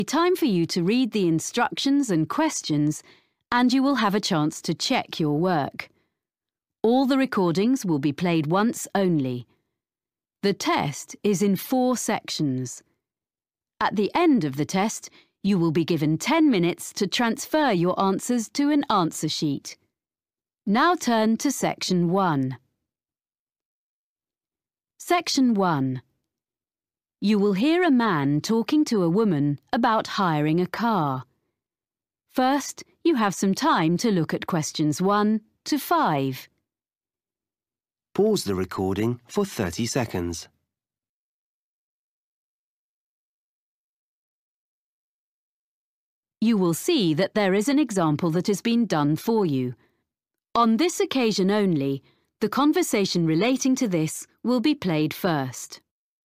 Time for you to read the instructions and questions, and you will have a chance to check your work. All the recordings will be played once only. The test is in 4 sections. At the end of the test, you will be given 10 minutes to transfer your answers to an answer sheet. Now turn to Section 1. Section 1. You will hear a man talking to a woman about hiring a car. First, you have some time to look at questions 1 to 5. Pause the recording for 30 seconds. You will see that there is an example that has been done for you. On this occasion only, the conversation relating to this will be played first.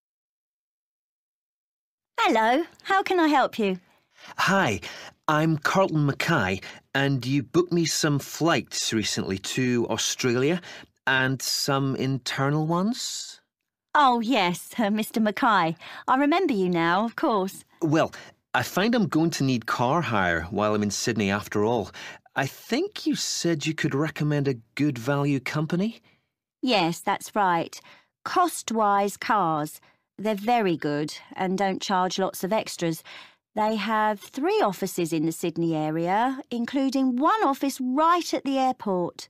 Hello, how can I help you? Hi, I'm Carlton Mackay, and you booked me some flights recently to Australia and some internal ones? Oh, yes, Mr. Mackay. I remember you now, of course. Well, I find I'm going to need car hire while I'm in Sydney after all. I think you said you could recommend a good value company? Yes, that's right. Cost-wise cars. They're very good and don't charge lots of extras. They have 3 offices in the Sydney area, including 1 office right at the airport.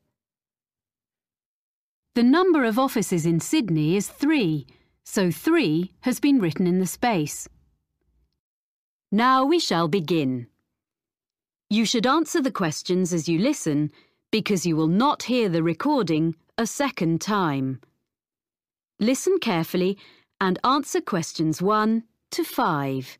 The number of offices in Sydney is 3, so 3 has been written in the space. Now we shall begin. You should answer the questions as you listen, because you will not hear the recording a second time. Listen carefully and answer questions 1 to 5.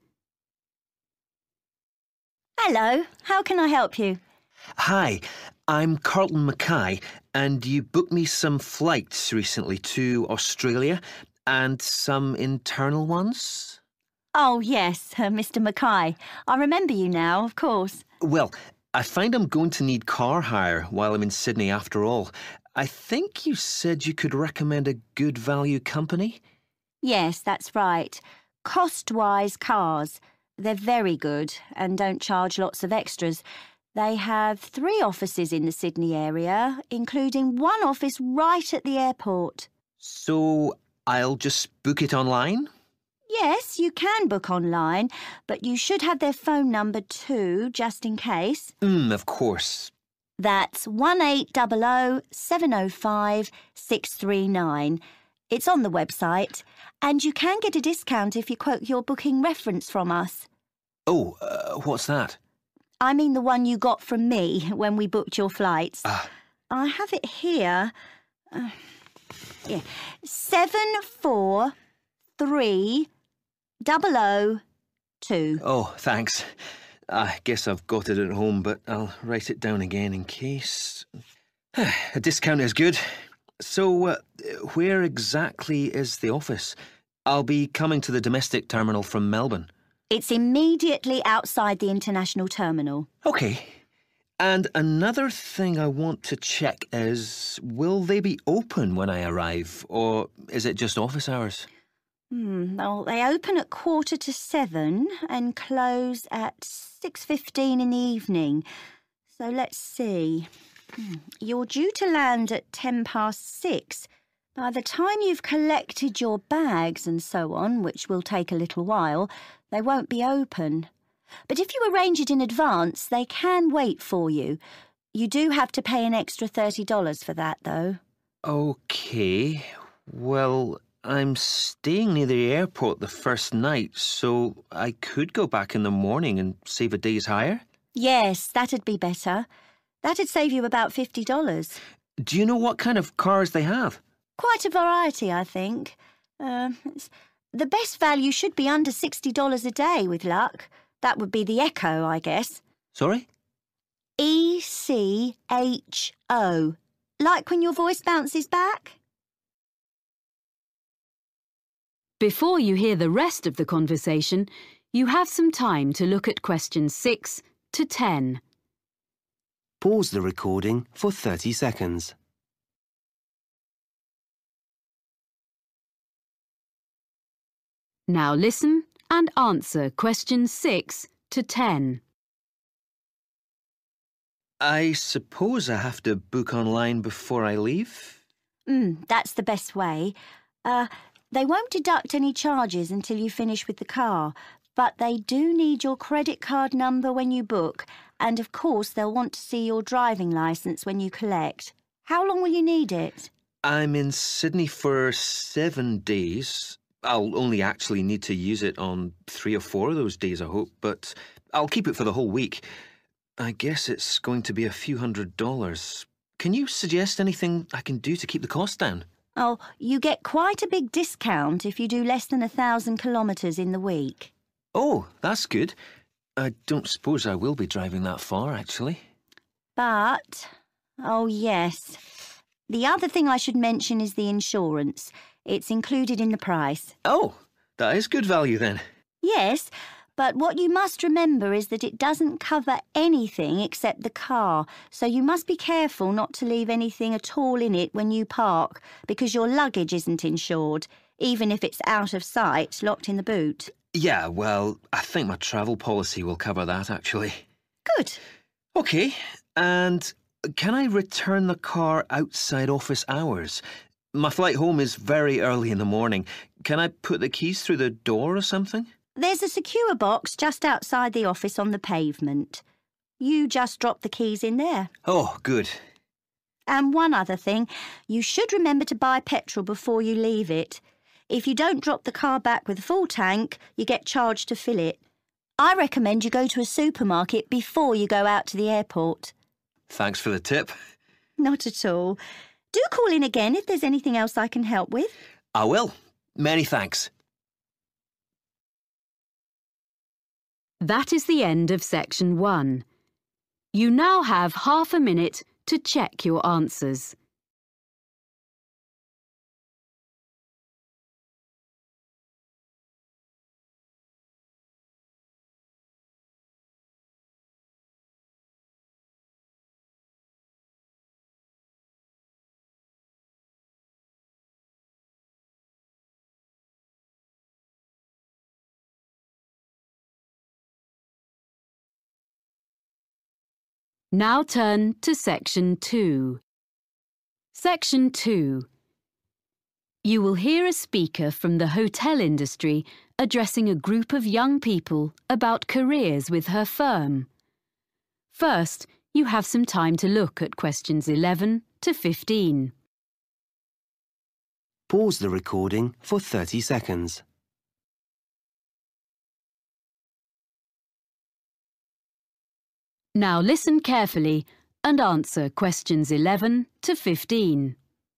Hello, how can I help you? Hi, I'm Carlton Mackay, and you booked me some flights recently to Australia and some internal ones? Oh, yes, Mr. Mackay. I remember you now, of course. Well, I find I'm going to need car hire while I'm in Sydney after all. I think you said you could recommend a good value company? Yes, that's right. Cost-wise cars. They're very good and don't charge lots of extras. They have 3 offices in the Sydney area, including 1 office right at the airport. So I'll just book it online? Yes, you can book online, but you should have their phone number too, just in case. Of course. That's 1800 705 639. It's on the website, and you can get a discount if you quote your booking reference from us. Oh, what's that? I mean the one you got from me when we booked your flights. I have it here. 743002. Oh, thanks. I guess I've got it at home, but I'll write it down again in case. A discount is good. So, where exactly is the office? I'll be coming to the domestic terminal from Melbourne. It's immediately outside the international terminal. OK. And another thing I want to check is, will they be open when I arrive, or is it just office hours? Well, they open at 6:45 and close at 6:15 in the evening. So let's see. You're due to land at 6:10. By the time you've collected your bags and so on, which will take a little while, they won't be open. But if you arrange it in advance, they can wait for you. You do have to pay an extra $30 for that, though. OK. Well, I'm staying near the airport the first night, so I could go back in the morning and save a day's hire? Yes, that'd be better. That'd save you about $50. Do you know what kind of cars they have? Quite a variety, I think. The best value should be under $60 a day, with luck. That would be the Echo, I guess. Sorry? ECHO. Like when your voice bounces back? Before you hear the rest of the conversation, you have some time to look at questions 6 to 10. Pause the recording for 30 seconds. Now listen and answer questions 6 to 10. I suppose I have to book online before I leave? That's the best way. They won't deduct any charges until you finish with the car, but they do need your credit card number when you book, and of course they'll want to see your driving licence when you collect. How long will you need it? I'm in Sydney for 7 days. I'll only actually need to use it on 3 or 4 of those days, I hope, but I'll keep it for the whole week. I guess it's going to be a few $100s. Can you suggest anything I can do to keep the cost down? Oh, you get quite a big discount if you do less than 1,000 kilometres in the week. Oh, that's good. I don't suppose I will be driving that far, actually. But, oh yes, the other thing I should mention is the insurance. It's included in the price. Oh, that is good value then. Yes, but what you must remember is that it doesn't cover anything except the car, so you must be careful not to leave anything at all in it when you park, because your luggage isn't insured, even if it's out of sight, locked in the boot. Yeah, well, I think my travel policy will cover that, actually. Good. OK, and can I return the car outside office hours? My flight home is very early in the morning. Can I put the keys through the door or something? There's a secure box just outside the office on the pavement. You just drop the keys in there. Oh, good. And one other thing, you should remember to buy petrol before you leave it. If you don't drop the car back with a full tank, you get charged to fill it. I recommend you go to a supermarket before you go out to the airport. Thanks for the tip. Not at all. Do call in again if there's anything else I can help with. I will. Many thanks. That is the end of section 1. You now have half a minute to check your answers. Now turn to section 2. Section 2. You will hear a speaker from the hotel industry addressing a group of young people about careers with her firm. First, you have some time to look at questions 11 to 15. Pause the recording for 30 seconds. Now listen carefully and answer questions 11 to 15.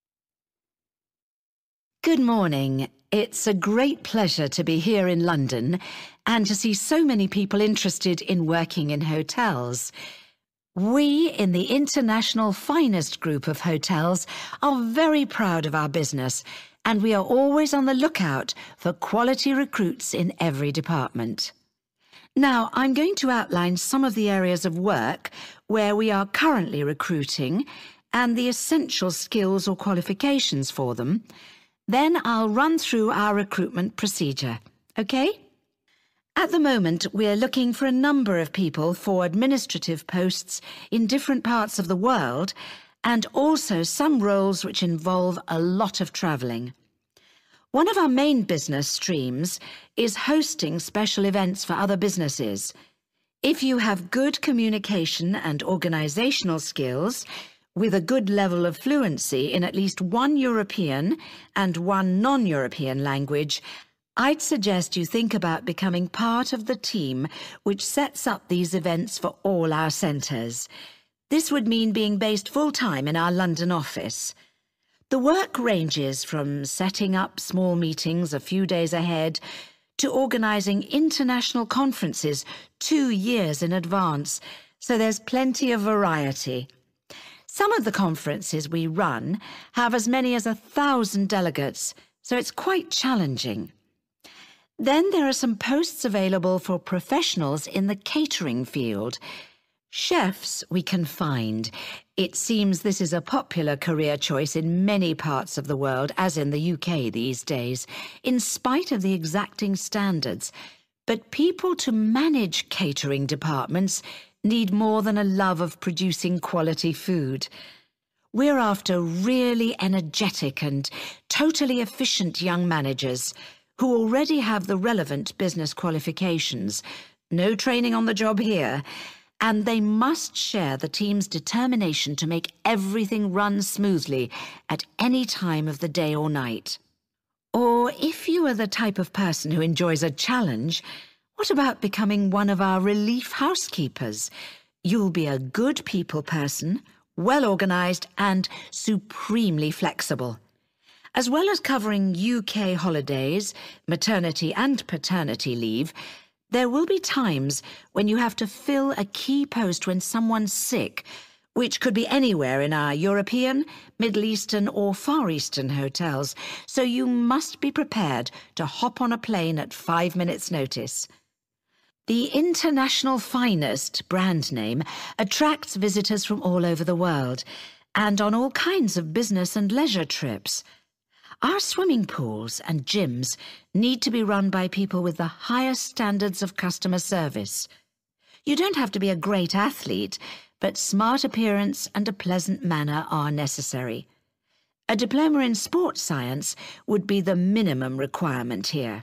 Good morning. It's a great pleasure to be here in London and to see so many people interested in working in hotels. We, in the International Finest Group of Hotels, are very proud of our business, and we are always on the lookout for quality recruits in every department. Now, I'm going to outline some of the areas of work where we are currently recruiting and the essential skills or qualifications for them. Then I'll run through our recruitment procedure, OK? At the moment, we're looking for a number of people for administrative posts in different parts of the world and also some roles which involve a lot of travelling. One of our main business streams is hosting special events for other businesses. If you have good communication and organisational skills, with a good level of fluency in at least one European and one non-European language, I'd suggest you think about becoming part of the team which sets up these events for all our centres. This would mean being based full-time in our London office. The work ranges from setting up small meetings a few days ahead to organising international conferences 2 years in advance, so there's plenty of variety. Some of the conferences we run have as many as 1,000 delegates, so it's quite challenging. Then there are some posts available for professionals in the catering field. Chefs we can find. It seems this is a popular career choice in many parts of the world, as in the UK these days, in spite of the exacting standards. But people to manage catering departments need more than a love of producing quality food. We're after really energetic and totally efficient young managers who already have the relevant business qualifications, no training on the job here, and they must share the team's determination to make everything run smoothly at any time of the day or night. Or if you are the type of person who enjoys a challenge, what about becoming one of our relief housekeepers? You'll be a good people person, well-organised and supremely flexible. As well as covering UK holidays, maternity and paternity leave, there will be times when you have to fill a key post when someone's sick, which could be anywhere in our European, Middle Eastern or Far Eastern hotels, so you must be prepared to hop on a plane at 5 minutes' notice. The International Finest brand name attracts visitors from all over the world and on all kinds of business and leisure trips. Our swimming pools and gyms need to be run by people with the highest standards of customer service. You don't have to be a great athlete, but smart appearance and a pleasant manner are necessary. A diploma in sports science would be the minimum requirement here.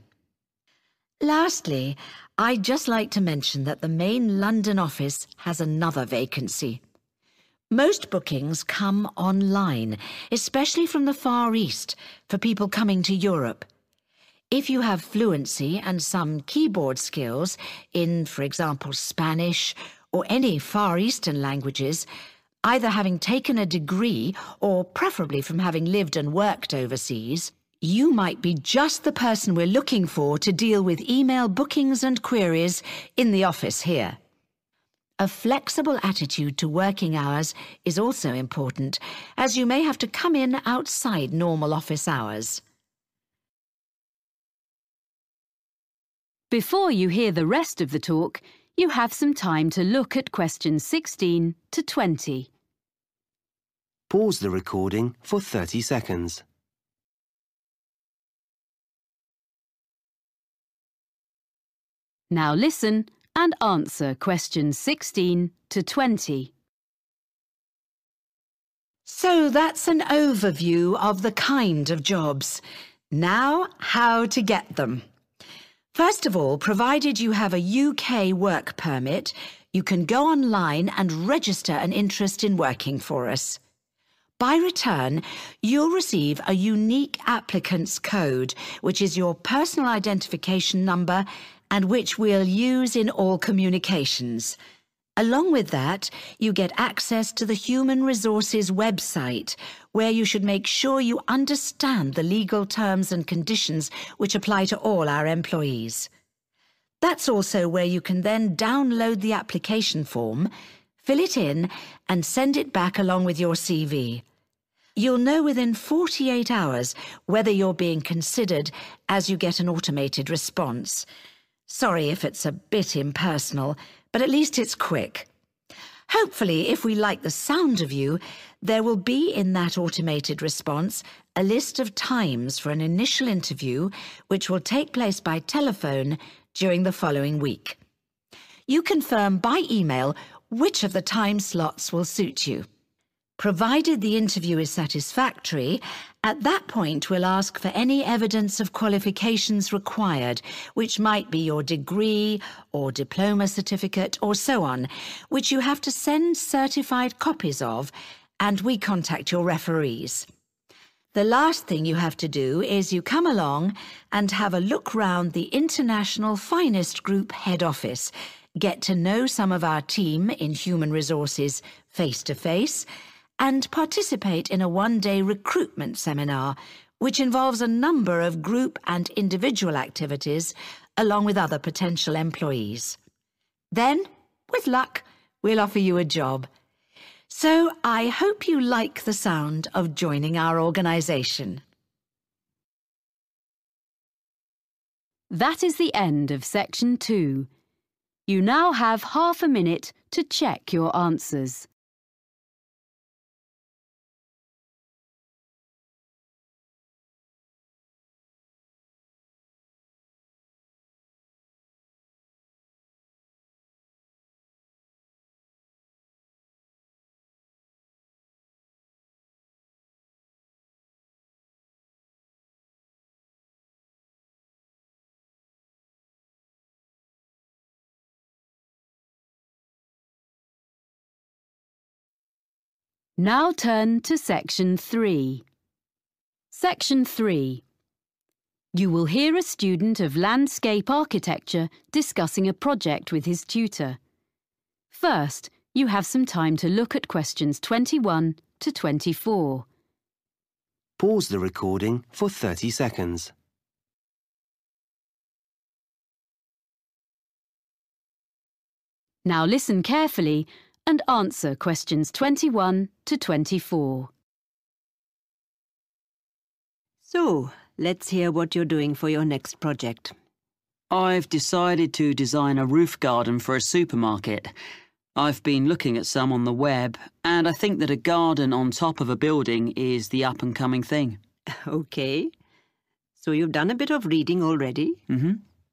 Lastly, I'd just like to mention that the main London office has another vacancy. Most bookings come online, especially from the Far East, for people coming to Europe. If you have fluency and some keyboard skills in, for example, Spanish or any Far Eastern languages, either having taken a degree or preferably from having lived and worked overseas, you might be just the person we're looking for to deal with email bookings and queries in the office here. A flexible attitude to working hours is also important, as you may have to come in outside normal office hours. Before you hear the rest of the talk, you have some time to look at questions 16 to 20. Pause the recording for 30 seconds. Now listen and answer questions 16 to 20. So that's an overview of the kind of jobs. Now, how to get them. First of all, provided you have a UK work permit, you can go online and register an interest in working for us. By return, you'll receive a unique applicant's code, which is your personal identification number and which we'll use in all communications. Along with that, you get access to the Human Resources website, where you should make sure you understand the legal terms and conditions which apply to all our employees. That's also where you can then download the application form, fill it in, and send it back along with your CV. You'll know within 48 hours whether you're being considered as you get an automated response. Sorry if it's a bit impersonal, but at least it's quick. Hopefully, if we like the sound of you, there will be in that automated response a list of times for an initial interview which will take place by telephone during the following week. You confirm by email which of the time slots will suit you. Provided the interview is satisfactory, at that point we'll ask for any evidence of qualifications required, which might be your degree or diploma certificate or so on, which you have to send certified copies of, and we contact your referees. The last thing you have to do is you come along and have a look round the International Finest Group head office, get to know some of our team in Human Resources face-to-face, and participate in a one-day recruitment seminar, which involves a number of group and individual activities, along with other potential employees. Then, with luck, we'll offer you a job. So I hope you like the sound of joining our organisation. That is the end of section 2. You now have half a minute to check your answers. Now turn to Section 3. Section 3. You will hear a student of landscape architecture discussing a project with his tutor. First, you have some time to look at questions 21 to 24. Pause the recording for 30 seconds. Now listen carefully and answer questions 21 to 24. So, let's hear what you're doing for your next project. I've decided to design a roof garden for a supermarket. I've been looking at some on the web, and I think that a garden on top of a building is the up-and-coming thing. Okay. So you've done a bit of reading already? Mm-hmm.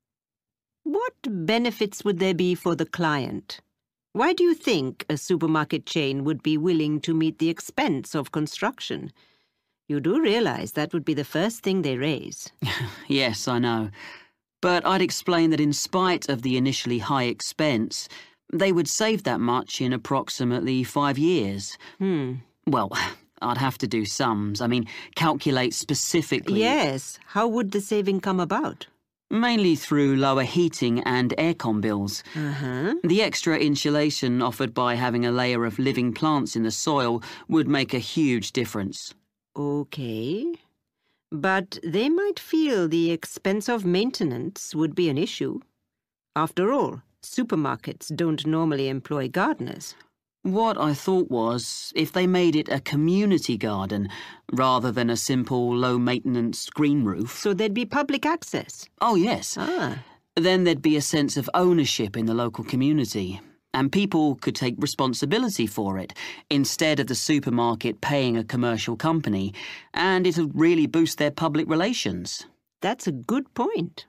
What benefits would there be for the client? Why do you think a supermarket chain would be willing to meet the expense of construction? You do realize that would be the first thing they raise. Yes, I know. But I'd explain that in spite of the initially high expense, they would save that much in approximately 5 years. Well, I'd have to do sums. I mean, calculate specifically. Yes. How would the saving come about? Mainly through lower heating and aircon bills. The extra insulation offered by having a layer of living plants in the soil would make a huge difference. Okay. But they might feel the expense of maintenance would be an issue. After all, supermarkets don't normally employ gardeners. What I thought was, if they made it a community garden, rather than a simple, low-maintenance green roof... So there'd be public access? Oh, yes. Then there'd be a sense of ownership in the local community, and people could take responsibility for it, instead of the supermarket paying a commercial company, and it'll really boost their public relations. That's a good point.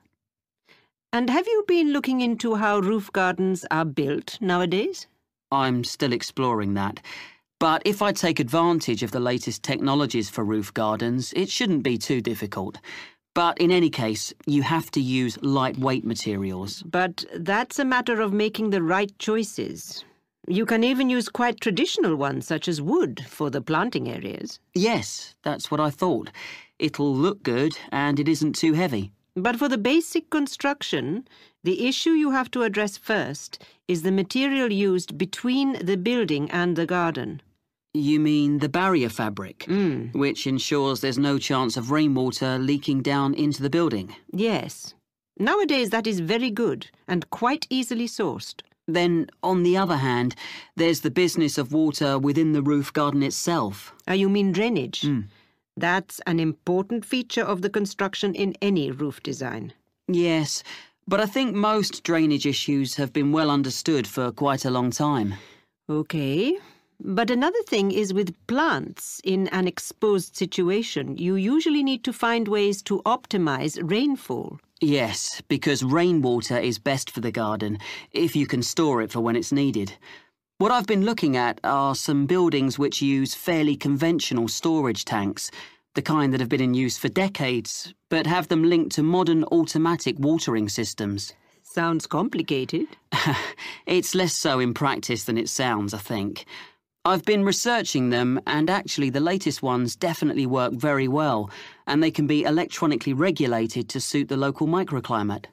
And have you been looking into how roof gardens are built nowadays? I'm still exploring that. But if I take advantage of the latest technologies for roof gardens, it shouldn't be too difficult. But in any case, you have to use lightweight materials. But that's a matter of making the right choices. You can even use quite traditional ones, such as wood, for the planting areas. Yes, that's what I thought. It'll look good, and it isn't too heavy. But for the basic construction, the issue you have to address first is the material used between the building and the garden. You mean the barrier fabric, which ensures there's no chance of rainwater leaking down into the building? Yes. Nowadays that is very good and quite easily sourced. Then, on the other hand, there's the business of water within the roof garden itself. You mean drainage? That's an important feature of the construction in any roof design. Yes, but I think most drainage issues have been well understood for quite a long time. Okay. But another thing is with plants in an exposed situation, you usually need to find ways to optimize rainfall. Yes, because rainwater is best for the garden, if you can store it for when it's needed. What I've been looking at are some buildings which use fairly conventional storage tanks, the kind that have been in use for decades, but have them linked to modern automatic watering systems. Sounds complicated. It's less so in practice than it sounds, I think. I've been researching them, and actually the latest ones definitely work very well, and they can be electronically regulated to suit the local microclimate.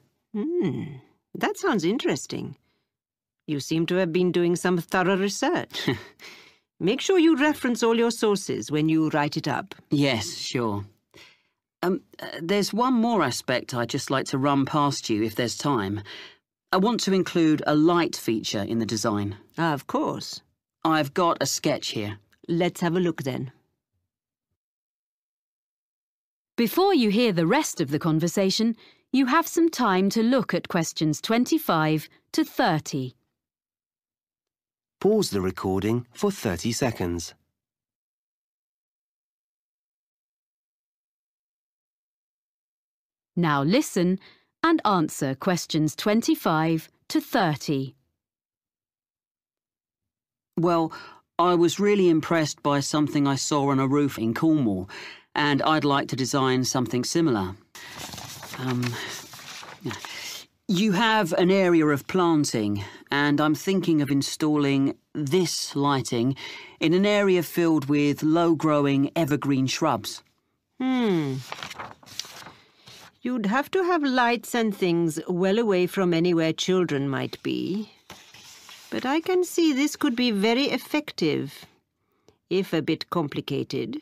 That sounds interesting. You seem to have been doing some thorough research. Make sure you reference all your sources when you write it up. Yes, sure. There's one more aspect I'd just like to run past you if there's time. I want to include a light feature in the design. Of course. I've got a sketch here. Let's have a look then. Before you hear the rest of the conversation, you have some time to look at questions 25 to 30. Pause the recording for 30 seconds. Now listen and answer questions 25 to 30. Well, I was really impressed by something I saw on a roof in Cornwall, and I'd like to design something similar. You have an area of planting, and I'm thinking of installing this lighting in an area filled with low-growing evergreen shrubs. You'd have to have lights and things well away from anywhere children might be. But I can see this could be very effective, if a bit complicated.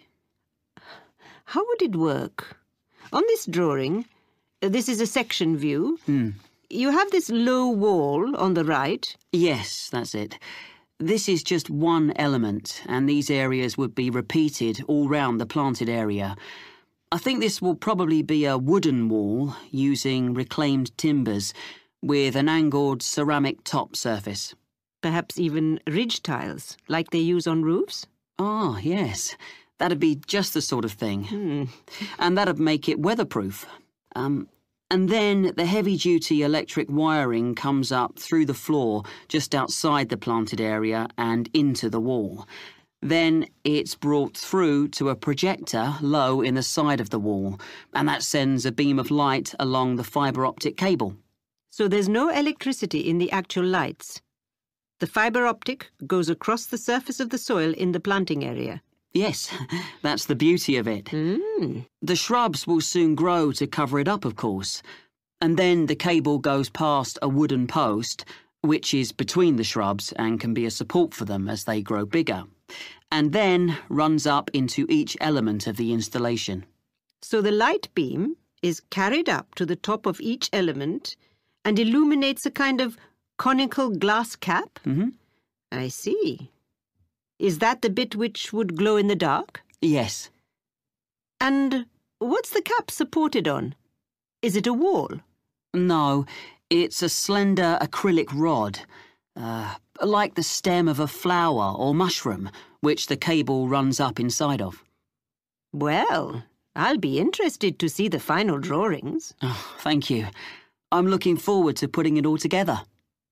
How would it work? On this drawing, this is a section view. You have this low wall on the right. Yes, that's it. This is just one element, and these areas would be repeated all round the planted area. I think this will probably be a wooden wall using reclaimed timbers with an angled ceramic top surface. Perhaps even ridge tiles, like they use on roofs? Ah, yes. That'd be just the sort of thing. And that'd make it weatherproof. And then the heavy-duty electric wiring comes up through the floor just outside the planted area and into the wall. Then it's brought through to a projector low in the side of the wall, and that sends a beam of light along the fibre optic cable. So there's no electricity in the actual lights. The fibre optic goes across the surface of the soil in the planting area. Yes, that's the beauty of it. The shrubs will soon grow to cover it up, of course. And then the cable goes past a wooden post, which is between the shrubs and can be a support for them as they grow bigger, and then runs up into each element of the installation. So the light beam is carried up to the top of each element and illuminates a kind of conical glass cap? I see. Is that the bit which would glow in the dark? Yes. And what's the cap supported on? Is it a wall? No, it's a slender acrylic rod, like the stem of a flower or mushroom, which the cable runs up inside of. Well, I'll be interested to see the final drawings. Oh, thank you. I'm looking forward to putting it all together.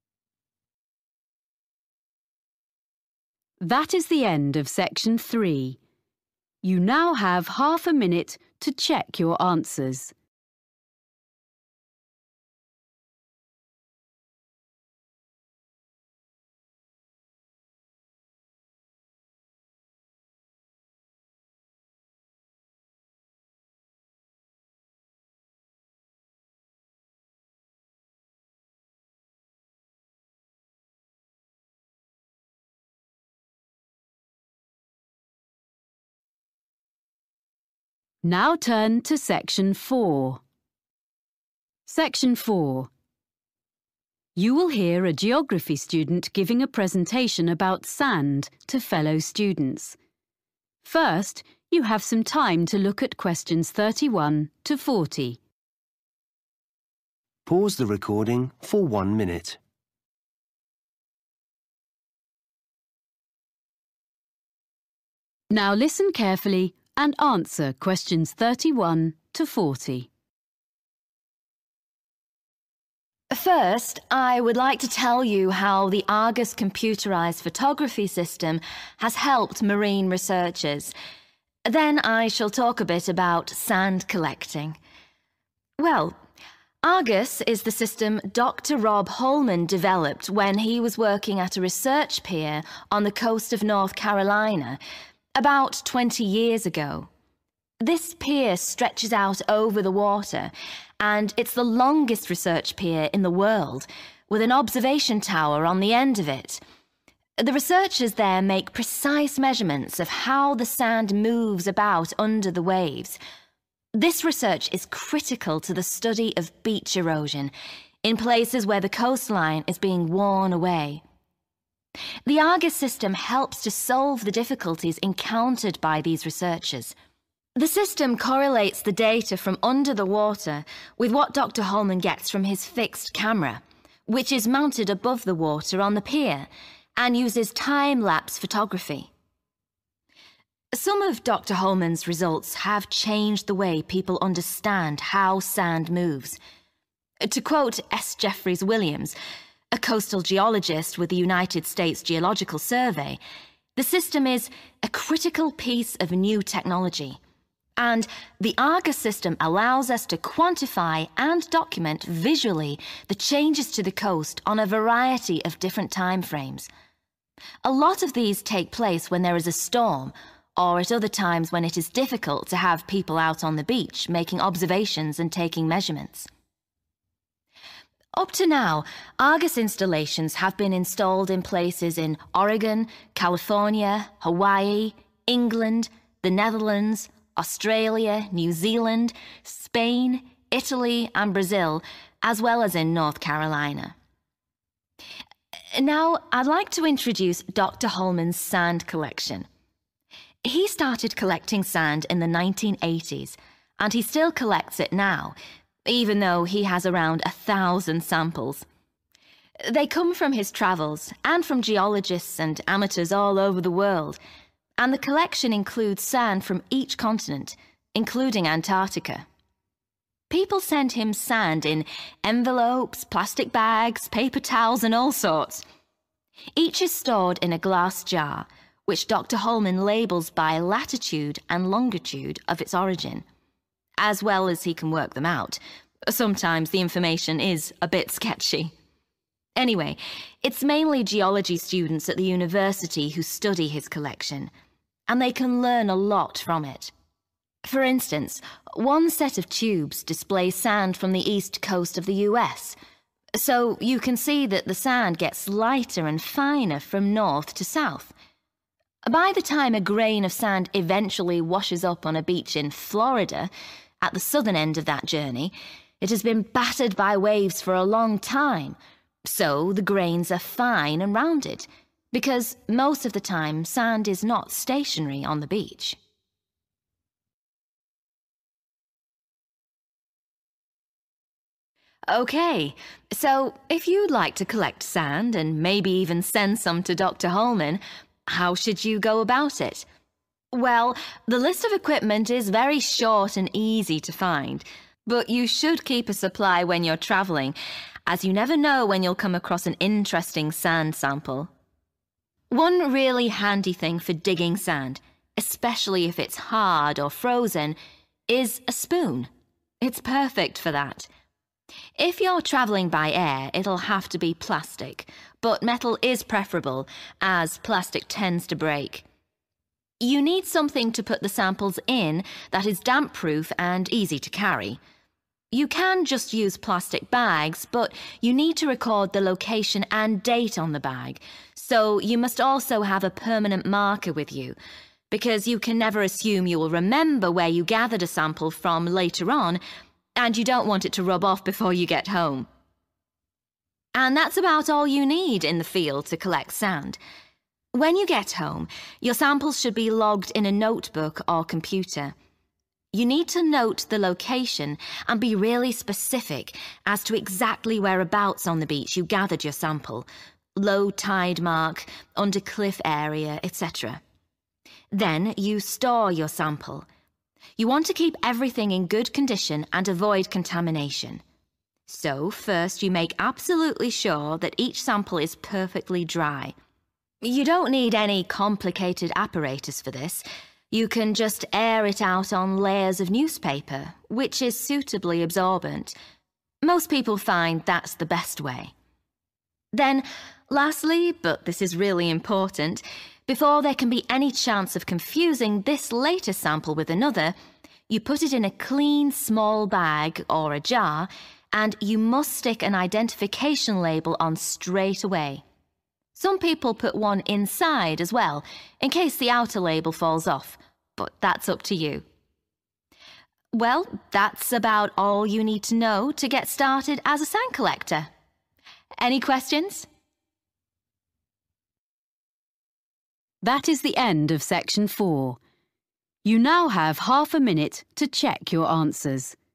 That is the end of section 3. You now have half a minute to check your answers. Now turn to section 4. Section 4. You will hear a geography student giving a presentation about sand to fellow students. First, you have some time to look at questions 31 to 40. Pause the recording for 1 minute. Now listen carefully and answer questions 31 to 40. First, I would like to tell you how the Argus computerized photography system has helped marine researchers. Then I shall talk a bit about sand collecting. Well, Argus is the system Dr. Rob Holman developed when he was working at a research pier on the coast of North Carolina about 20 years ago. This pier stretches out over the water, and it's the longest research pier in the world, with an observation tower on the end of it. The researchers there make precise measurements of how the sand moves about under the waves. This research is critical to the study of beach erosion in places where the coastline is being worn away. The Argus system helps to solve the difficulties encountered by these researchers. The system correlates the data from under the water with what Dr. Holman gets from his fixed camera, which is mounted above the water on the pier and uses time-lapse photography. Some of Dr. Holman's results have changed the way people understand how sand moves. To quote S. Jeffries Williams, a coastal geologist with the United States Geological Survey, the system is a critical piece of new technology, And the Argus system allows us to quantify and document visually the changes to the coast on a variety of different time frames. A lot of these take place when there is a storm, or at other times when it is difficult to have people out on the beach making observations and taking measurements. Up to now, Argus installations have been installed in places in Oregon, California, Hawaii, England, the Netherlands, Australia, New Zealand, Spain, Italy and Brazil, as well as in North Carolina. Now, I'd like to introduce Dr. Holman's sand collection. He started collecting sand in the 1980s, and he still collects it now, even though he has around 1,000 samples. They come from his travels and from geologists and amateurs all over the world, and the collection includes sand from each continent, including Antarctica. People send him sand in envelopes, plastic bags, paper towels and all sorts. Each is stored in a glass jar, which Dr. Holman labels by latitude and longitude of its origin, as well as he can work them out. Sometimes the information is a bit sketchy. Anyway, it's mainly geology students at the university who study his collection, and they can learn a lot from it. For instance, one set of tubes displays sand from the east coast of the US, so you can see that the sand gets lighter and finer from north to south. By the time a grain of sand eventually washes up on a beach in Florida, at the southern end of that journey, it has been battered by waves for a long time, so the grains are fine and rounded, because most of the time sand is not stationary on the beach. Okay, so if you'd like to collect sand and maybe even send some to Dr. Holman, how should you go about it? Well, the list of equipment is very short and easy to find, but you should keep a supply when you're travelling, as you never know when you'll come across an interesting sand sample. One really handy thing for digging sand, especially if it's hard or frozen, is a spoon. It's perfect for that. If you're travelling by air, it'll have to be plastic, but metal is preferable, as plastic tends to break. You need something to put the samples in that is damp-proof and easy to carry. You can just use plastic bags, but you need to record the location and date on the bag, so you must also have a permanent marker with you, because you can never assume you will remember where you gathered a sample from later on, and you don't want it to rub off before you get home. And that's about all you need in the field to collect sand. When you get home, your samples should be logged in a notebook or computer. You need to note the location and be really specific as to exactly whereabouts on the beach you gathered your sample, low tide mark, under cliff area, etc. Then you store your sample. You want to keep everything in good condition and avoid contamination. So first you make absolutely sure that each sample is perfectly dry. You don't need any complicated apparatus for this. You can just air it out on layers of newspaper, which is suitably absorbent. Most people find that's the best way. Then, lastly, but this is really important, before there can be any chance of confusing this latest sample with another, you put it in a clean small bag or a jar, and you must stick an identification label on straight away. Some people put one inside as well, in case the outer label falls off, but that's up to you. Well, that's about all you need to know to get started as a sand collector. Any questions? That is the end of section 4. You now have half a minute to check your answers.